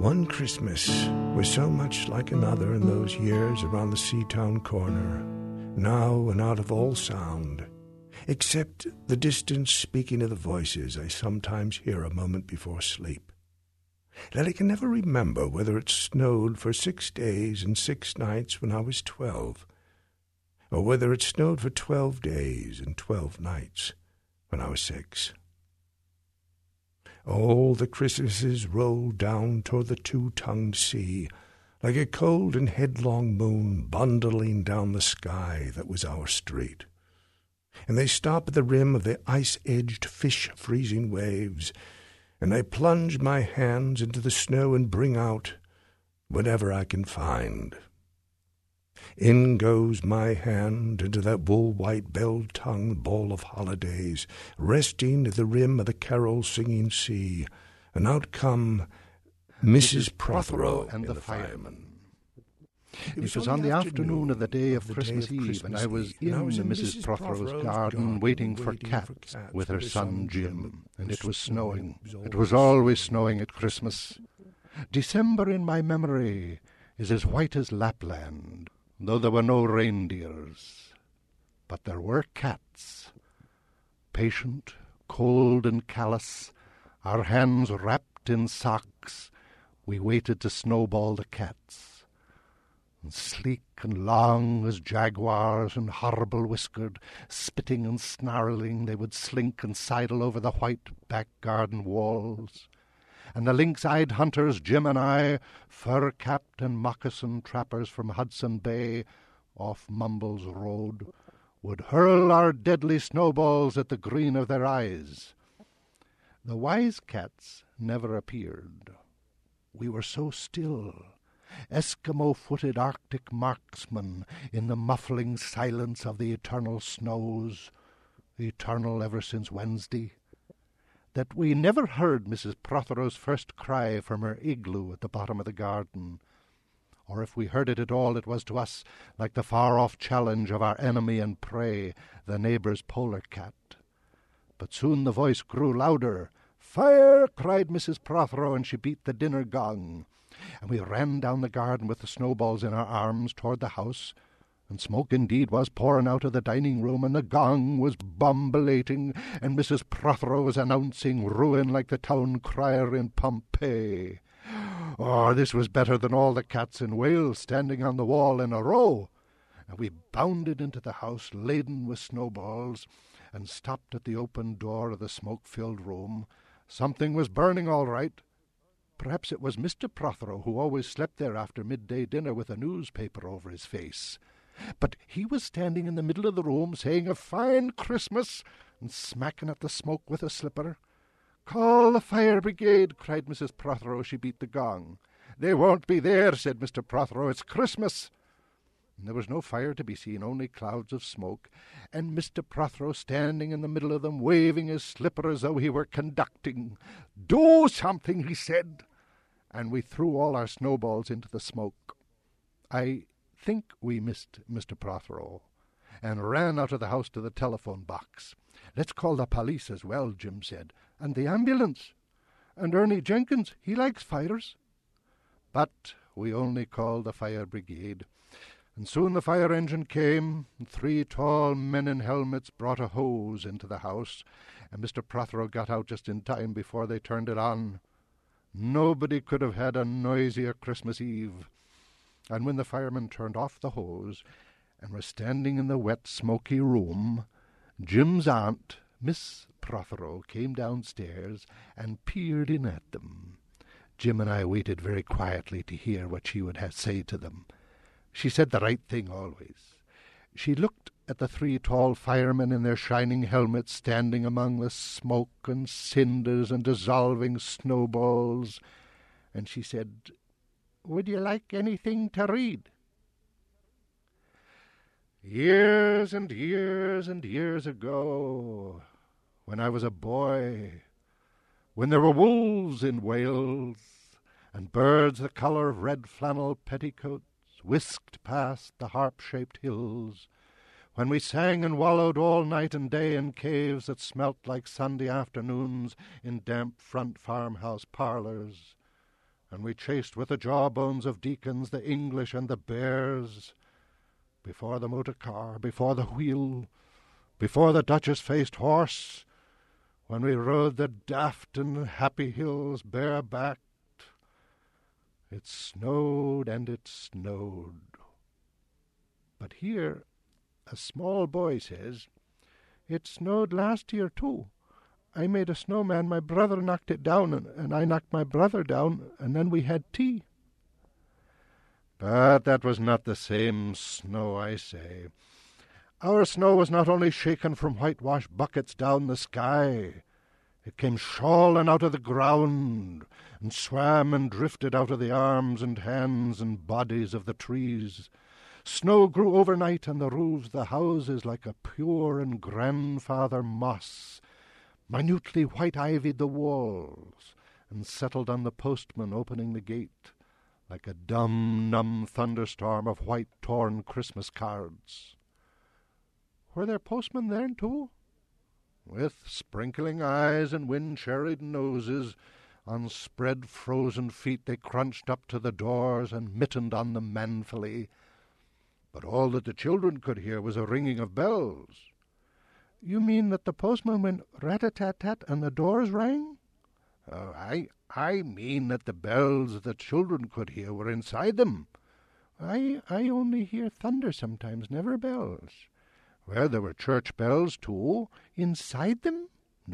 One Christmas was so much like another in those years around the Seatown corner, now and out of all sound, except the distant speaking of the voices I sometimes hear a moment before sleep. That I can never remember whether it snowed for 6 days and 6 nights when I was 12, or whether it snowed for 12 days and 12 nights when I was 6. All the Christmases rolled down toward the two-tongued sea, like a cold and headlong moon bundling down the sky that was our street. And they stop at the rim of the ice-edged, fish-freezing waves, and I plunge my hands into the snow and bring out whatever I can find. In goes my hand into that wool-white bell-tongued ball of holidays, resting at the rim of the carol-singing sea, and out come Mrs. Prothero and the fireman. It was on the afternoon of the day of Christmas Eve, and I was in Mrs. Prothero's garden waiting for Cat with her son Jim, and it was snowing. It was always snowing at Christmas. December in my memory is as white as Lapland, though there were no reindeers. But there were cats, patient, cold and callous, our hands wrapped in socks. We waited to snowball the cats. And sleek and long as jaguars and horrible-whiskered, spitting and snarling, they would slink and sidle over the white back garden walls. And the lynx-eyed hunters, Jim and I, fur-capped and moccasin trappers from Hudson Bay, off Mumbles Road, would hurl our deadly snowballs at the green of their eyes. The wise cats never appeared. We were so still, Eskimo-footed Arctic marksmen in the muffling silence of the eternal snows, eternal ever since Wednesday, that we never heard Mrs. Prothero's first cry from her igloo at the bottom of the garden. Or if we heard it at all, it was to us like the far-off challenge of our enemy and prey, the neighbour's polar cat. But soon the voice grew louder. "Fire!" cried Mrs. Prothero, and she beat the dinner gong. And we ran down the garden with the snowballs in our arms toward the house, and smoke indeed was pouring out of the dining room, and the gong was bombilating, and Mrs. Prothero was announcing ruin like the town crier in Pompeii. Oh, this was better than all the cats in Wales standing on the wall in a row. And we bounded into the house laden with snowballs, and stopped at the open door of the smoke-filled room. Something was burning all right. Perhaps it was Mr. Prothero, who always slept there after midday dinner with a newspaper over his face. But he was standing in the middle of the room, saying a fine Christmas, and smacking at the smoke with a slipper. "Call the fire brigade," cried Mrs. Prothero. She beat the gong. "They won't be there," said Mr. Prothero. "It's Christmas." And there was no fire to be seen, only clouds of smoke, and Mr. Prothero standing in the middle of them, waving his slipper as though he were conducting. "Do something," he said. And we threw all our snowballs into the smoke. I think we missed Mr. Prothero, and ran out of the house to the telephone box. "Let's call the police as well," Jim said, "and the ambulance. And Ernie Jenkins, he likes fires." But we only called the fire brigade, and soon the fire engine came, and 3 tall men in helmets brought a hose into the house, and Mr. Prothero got out just in time before they turned it on. Nobody could have had a noisier Christmas Eve. And when the firemen turned off the hose and were standing in the wet, smoky room, Jim's aunt, Miss Prothero, came downstairs and peered in at them. Jim and I waited very quietly to hear what she would have to say to them. She said the right thing always. She looked at the 3 tall firemen in their shining helmets standing among the smoke and cinders and dissolving snowballs, and she said, "Would you like anything to read?" Years and years and years ago, when I was a boy, when there were wolves in Wales, and birds the colour of red flannel petticoats whisked past the harp-shaped hills, when we sang and wallowed all night and day in caves that smelt like Sunday afternoons in damp front farmhouse parlours, and we chased with the jawbones of deacons the English and the bears. Before the motor car, before the wheel, before the Duchess-faced horse, when we rode the daft and happy hills barebacked. It snowed and it snowed. But here a small boy says, "It snowed last year too. I made a snowman, my brother knocked it down, and I knocked my brother down, and then we had tea." But that was not the same snow, I say. Our snow was not only shaken from whitewash buckets down the sky. It came shawling out of the ground, and swam and drifted out of the arms and hands and bodies of the trees. Snow grew overnight on the roofs of the houses like a pure and grandfather moss, minutely white-ivied the walls, and settled on the postman opening the gate, like a dumb, numb thunderstorm of white, torn Christmas cards. Were there postmen there, too? With sprinkling eyes and wind-cherried noses, on spread frozen feet they crunched up to the doors and mittened on them manfully. But all that the children could hear was a ringing of bells. "You mean that the postman went rat-a-tat-tat and the doors rang?" "Oh, I mean that the bells the children could hear were inside them." I only hear thunder sometimes, never bells." "Well, there were church bells, too." "Inside them?"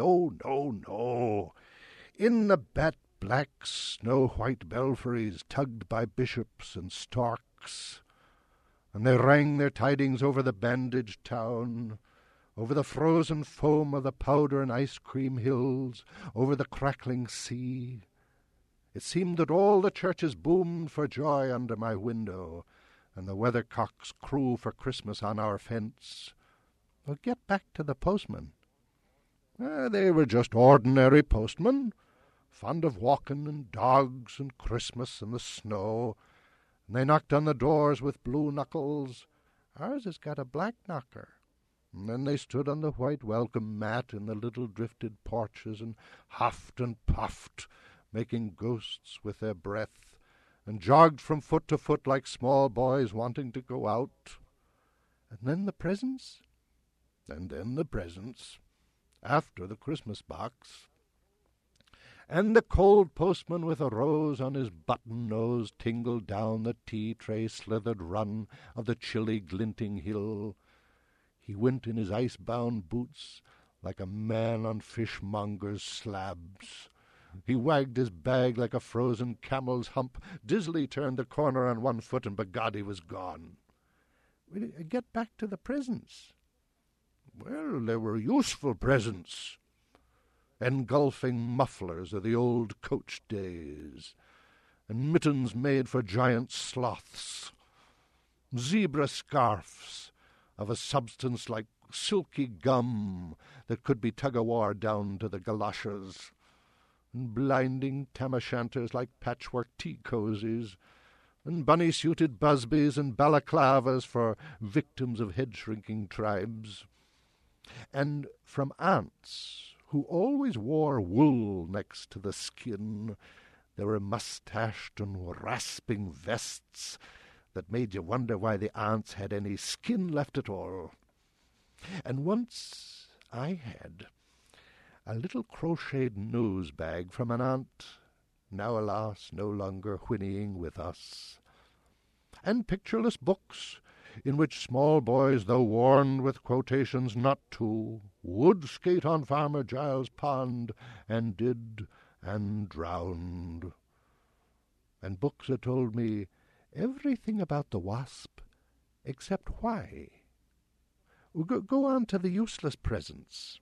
No. In the bat-black, snow-white belfries, tugged by bishops and storks. And they rang their tidings over the bandaged town, over the frozen foam of the powder and ice-cream hills, over the crackling sea. It seemed that all the churches boomed for joy under my window, and the weathercocks crew for Christmas on our fence. Well, get back to the postmen. They were just ordinary postmen, fond of walking and dogs and Christmas and the snow, and they knocked on the doors with blue knuckles. Ours has got a black knocker. And then they stood on the white welcome mat in the little drifted porches and huffed and puffed, making ghosts with their breath, and jogged from foot to foot like small boys wanting to go out. And then the presents? And then the presents, after the Christmas box. And the cold postman with a rose on his button nose tingled down the tea-tray slithered run of the chilly glinting hill. He went in his ice-bound boots like a man on fishmonger's slabs. He wagged his bag like a frozen camel's hump, dizzily turned the corner on one foot, and b'God he was gone. Get back to the presents. Well, there were useful presents. Engulfing mufflers of the old coach days, and mittens made for giant sloths, zebra scarfs of a substance like silky gum that could be tug-o-war down to the galoshes, and blinding tam-o'-shanters like patchwork tea-cozies, and bunny-suited busbies and balaclavas for victims of head-shrinking tribes. And from aunts who always wore wool next to the skin, there were mustached and rasping vests that made you wonder why the aunts had any skin left at all. And once I had a little crocheted nose-bag from an aunt, now, alas, no longer whinnying with us, and pictureless books in which small boys, though warned with quotations not to, would skate on Farmer Giles' pond, and did, and drowned. And books that told me everything about the wasp, except why. Go on to the useless presents.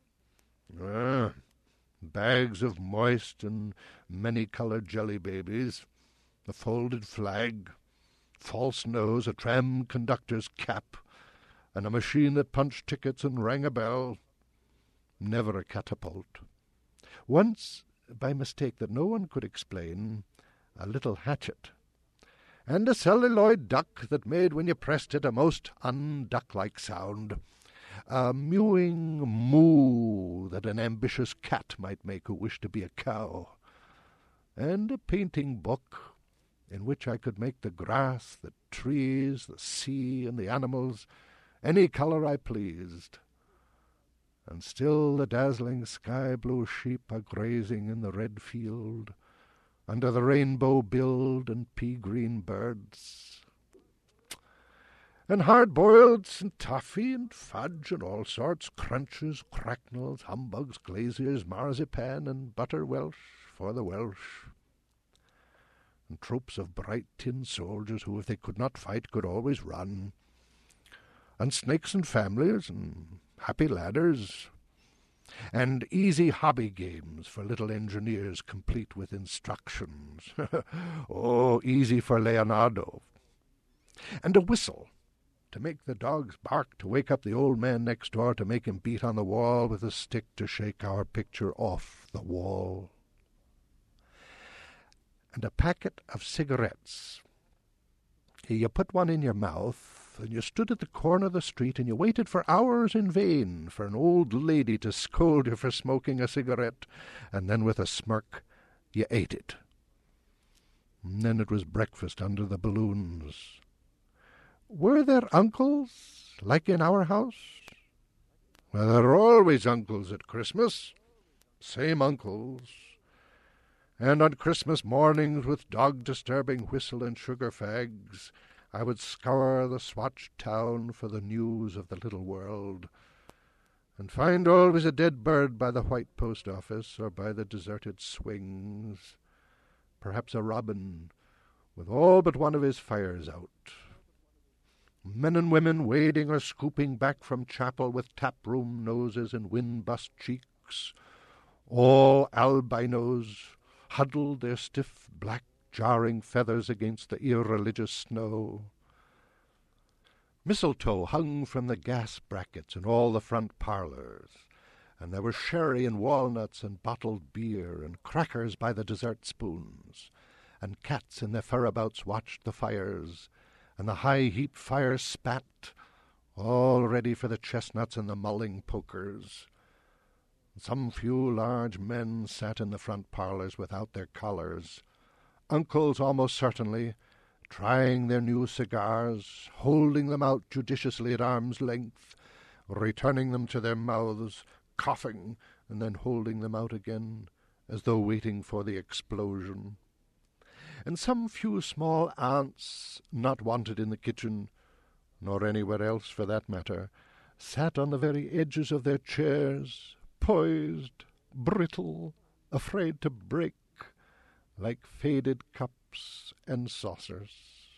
Bags of moist and many-coloured jelly babies, a folded flag, false nose, a tram conductor's cap, and a machine that punched tickets and rang a bell. Never a catapult. Once, by mistake that no one could explain, a little hatchet, and a celluloid duck that made, when you pressed it, a most unduck-like sound, a mewing moo that an ambitious cat might make who wished to be a cow. and a painting book in which I could make the grass, the trees, the sea, and the animals any colour I pleased. And still the dazzling sky-blue sheep are grazing in the red field, under the rainbow-billed and pea-green birds. And hard-boileds and toffee and fudge and all sorts, crunches, cracknels, humbugs, glaziers, marzipan, and butter Welsh for the Welsh. And troops of bright tin soldiers who, if they could not fight, could always run. And snakes and families and happy ladders, and easy hobby games for little engineers complete with instructions. Oh, easy for Leonardo. And a whistle to make the dogs bark, to wake up the old man next door, to make him beat on the wall with a stick to shake our picture off the wall. And a packet of cigarettes. You put one in your mouth, and you stood at the corner of the street, and you waited for hours in vain for an old lady to scold you for smoking a cigarette, and then with a smirk you ate it. And then it was breakfast under the balloons. Were there uncles, like in our house? Well, there are always uncles at Christmas, same uncles. And on Christmas mornings, with dog-disturbing whistle and sugar fags, I would scour the swatched town for the news of the little world, and find always a dead bird by the white post office or by the deserted swings, perhaps a robin with all but one of his fires out. Men and women wading or scooping back from chapel with tap-room noses and wind-bust cheeks, all albinos, huddled their stiff black jarring feathers against the irreligious snow. Mistletoe hung from the gas brackets in all the front parlours, and there were sherry and walnuts and bottled beer and crackers by the dessert spoons, and cats in their furabouts watched the fires, and the high-heaped fire spat, all ready for the chestnuts and the mulling pokers. Some few large men sat in the front parlours without their collars, uncles almost certainly, trying their new cigars, holding them out judiciously at arm's length, returning them to their mouths, coughing, and then holding them out again, as though waiting for the explosion. And some few small aunts, not wanted in the kitchen, nor anywhere else for that matter, sat on the very edges of their chairs, poised, brittle, afraid to break, like faded cups and saucers.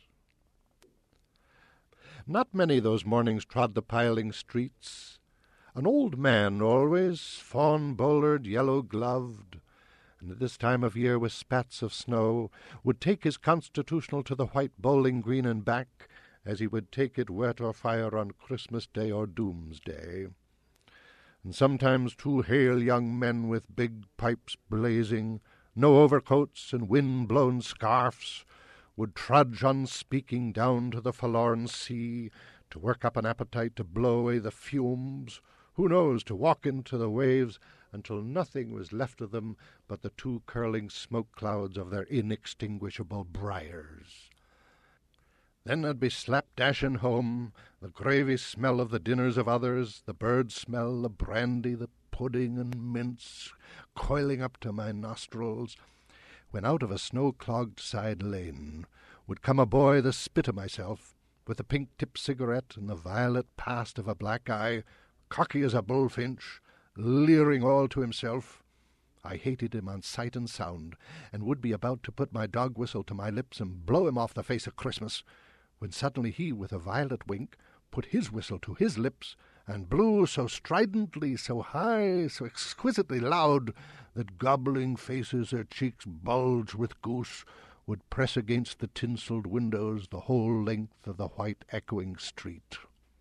Not many those mornings trod the piling streets. An old man always, fawn-bowlered, yellow-gloved, and at this time of year with spats of snow, would take his constitutional to the white bowling green and back, as he would take it wet or fire on Christmas Day or Doomsday. And sometimes 2 hale young men with big pipes blazing, no overcoats and wind-blown scarfs, would trudge unspeaking down to the forlorn sea, to work up an appetite to blow away the fumes, who knows, to walk into the waves until nothing was left of them but the 2 curling smoke clouds of their inextinguishable briars. Then I'd be slapdashing home, the gravy smell of the dinners of others, the bird smell, the brandy, the pudding and mince coiling up to my nostrils, when out of a snow-clogged side lane would come a boy the spit of myself, with a pink-tipped cigarette and the violet past of a black eye, cocky as a bullfinch, leering all to himself. I hated him on sight and sound, and would be about to put my dog-whistle to my lips and blow him off the face of Christmas, when suddenly he, with a violet wink, put his whistle to his lips, and blew so stridently, so high, so exquisitely loud, that gobbling faces, their cheeks bulged with goose, would press against the tinselled windows the whole length of the white echoing street.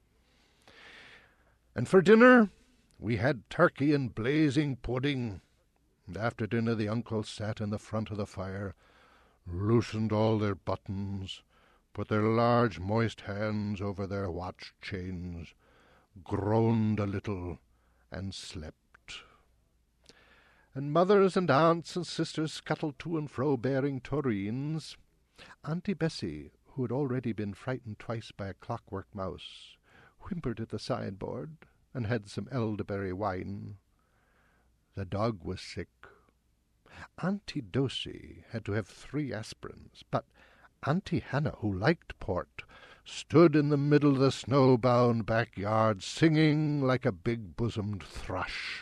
And for dinner we had turkey and blazing pudding, and after dinner the uncles sat in the front of the fire, loosened all their buttons, put their large moist hands over their watch chains, groaned a little, and slept. and mothers and aunts and sisters scuttled to and fro bearing tureens. Auntie Bessie, who had already been frightened twice by a clockwork mouse, whimpered at the sideboard and had some elderberry wine. The dog was sick. Auntie Dosey had to have 3 aspirins, but Auntie Hannah, who liked port, stood in the middle of the snow-bound backyard, singing like a big-bosomed thrush.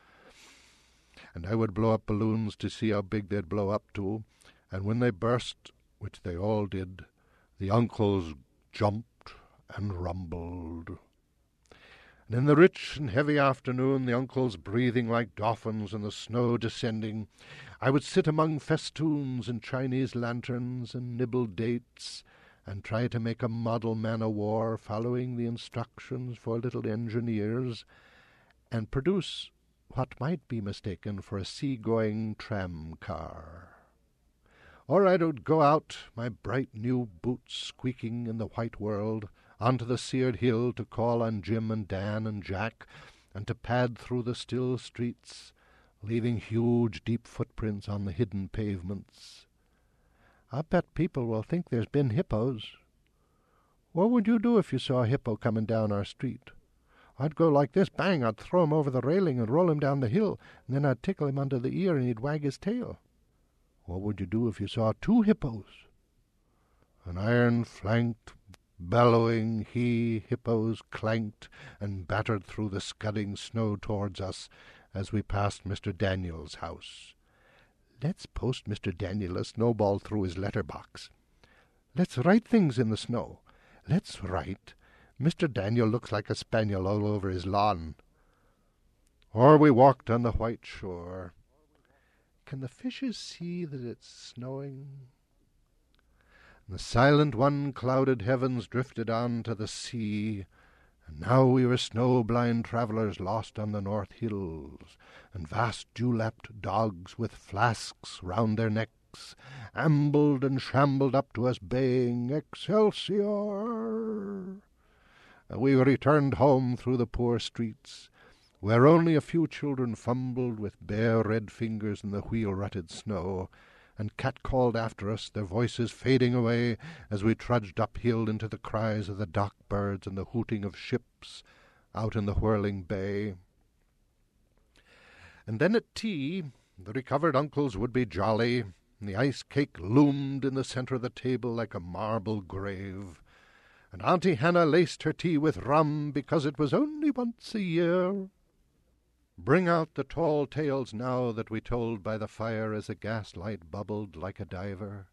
And I would blow up balloons to see how big they'd blow up to, and when they burst, which they all did, the uncles jumped and rumbled. And in the rich and heavy afternoon, the uncles breathing like dolphins and the snow descending, I would sit among festoons and Chinese lanterns and nibble dates and try to make a model man-o'-war following the instructions for little engineers, and produce what might be mistaken for a sea-going tram-car. Or I would go out, my bright new boots squeaking in the white world, onto the seared hill to call on Jim and Dan and Jack, and to pad through the still streets, leaving huge deep footprints on the hidden pavements. I bet people will think there's been hippos. What would you do if you saw a hippo coming down our street? I'd go like this, bang, I'd throw him over the railing and roll him down the hill, and then I'd tickle him under the ear and he'd wag his tail. What would you do if you saw 2 hippos? An iron-flanked, bellowing he-hippos clanked and battered through the scudding snow towards us as we passed Mr. Daniel's house. Let's post Mr. Daniel a snowball through his letterbox. Let's write things in the snow. Let's write, Mr. Daniel looks like a spaniel all over his lawn. Or we walked on the white shore. Can the fishes see that it's snowing? The silent one-clouded heavens drifted on to the sea, and now we were snow-blind travellers lost on the north hills, and vast dew-lapped dogs with flasks round their necks ambled and shambled up to us, baying, "Excelsior!" And we returned home through the poor streets, where only a few children fumbled with bare red fingers in the wheel-rutted snow, and cat-called after us, their voices fading away as we trudged uphill into the cries of the dock-birds and the hooting of ships out in the whirling bay. And then at tea, the recovered uncles would be jolly, and the ice-cake loomed in the centre of the table like a marble grave, and Auntie Hannah laced her tea with rum because it was only once a year. Bring out the tall tales now that we told by the fire as the gaslight bubbled like a diver.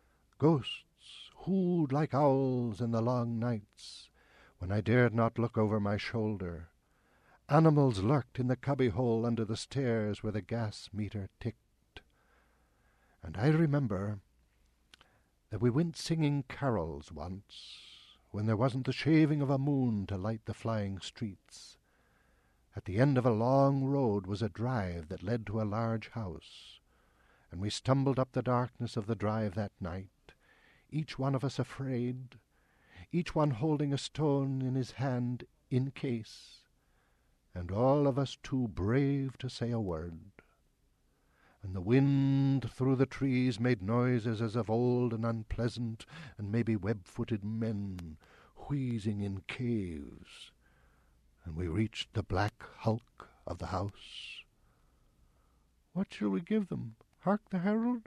Ghosts hooed like owls in the long nights when I dared not look over my shoulder. Animals lurked in the cubbyhole under the stairs where the gas meter ticked. And I remember that we went singing carols once when there wasn't the shaving of a moon to light the flying streets. At the end of a long road was a drive that led to a large house, and we stumbled up the darkness of the drive that night, each one of us afraid, each one holding a stone in his hand in case, and all of us too brave to say a word. And the wind through the trees made noises as of old and unpleasant, and maybe web-footed men wheezing in caves. And we reached the black hulk of the house. "What shall we give them? Hark the herald?"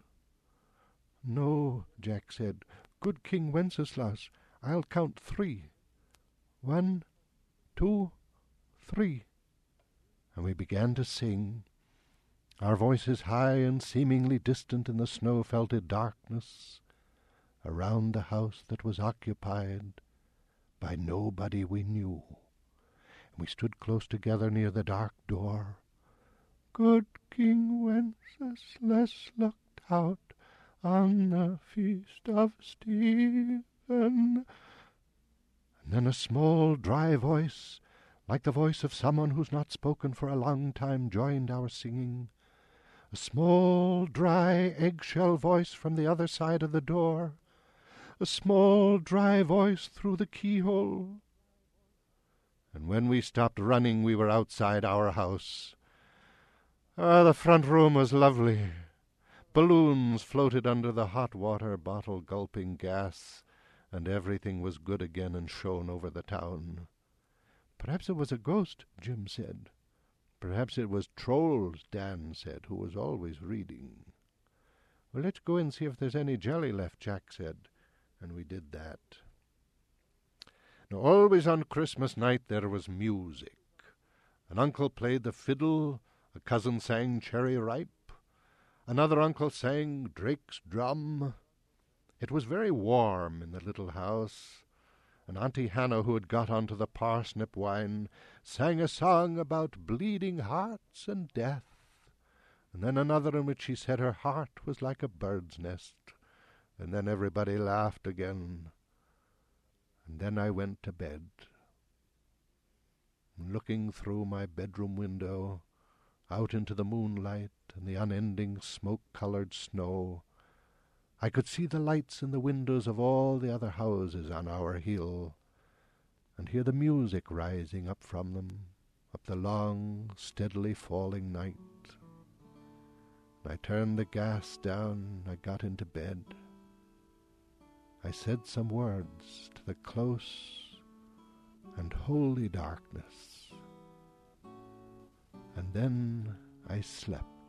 "No," Jack said. "Good King Wenceslas, I'll count 3. 1, 2, 3. And we began to sing, our voices high and seemingly distant in the snow-felted darkness, around the house that was occupied by nobody we knew. And we stood close together near the dark door. "Good King Wenceslas looked out on the feast of Stephen." And then a small, dry voice, like the voice of someone who's not spoken for a long time, joined our singing. A small, dry, eggshell voice from the other side of the door. A small, dry voice through the keyhole. And when we stopped running, we were outside our house. Ah, the front room was lovely. Balloons floated under the hot water bottle gulping gas, and everything was good again and shone over the town. Perhaps it was a ghost, Jim said. Perhaps it was trolls, Dan said, who was always reading. Well, let's go and see if there's any jelly left, Jack said, and we did that. Now, always on Christmas night there was music. An uncle played the fiddle, a cousin sang Cherry Ripe, another uncle sang Drake's Drum. It was very warm in the little house, and Auntie Hannah, who had got onto the parsnip wine, sang a song about bleeding hearts and death, and then another in which she said her heart was like a bird's nest, and then everybody laughed again, and then I went to bed. And looking through my bedroom window, out into the moonlight and the unending smoke-colored snow, I could see the lights in the windows of all the other houses on our hill, and hear the music rising up from them, up the long, steadily falling night. I turned the gas down, I got into bed. I said some words to the close and holy darkness, and then I slept.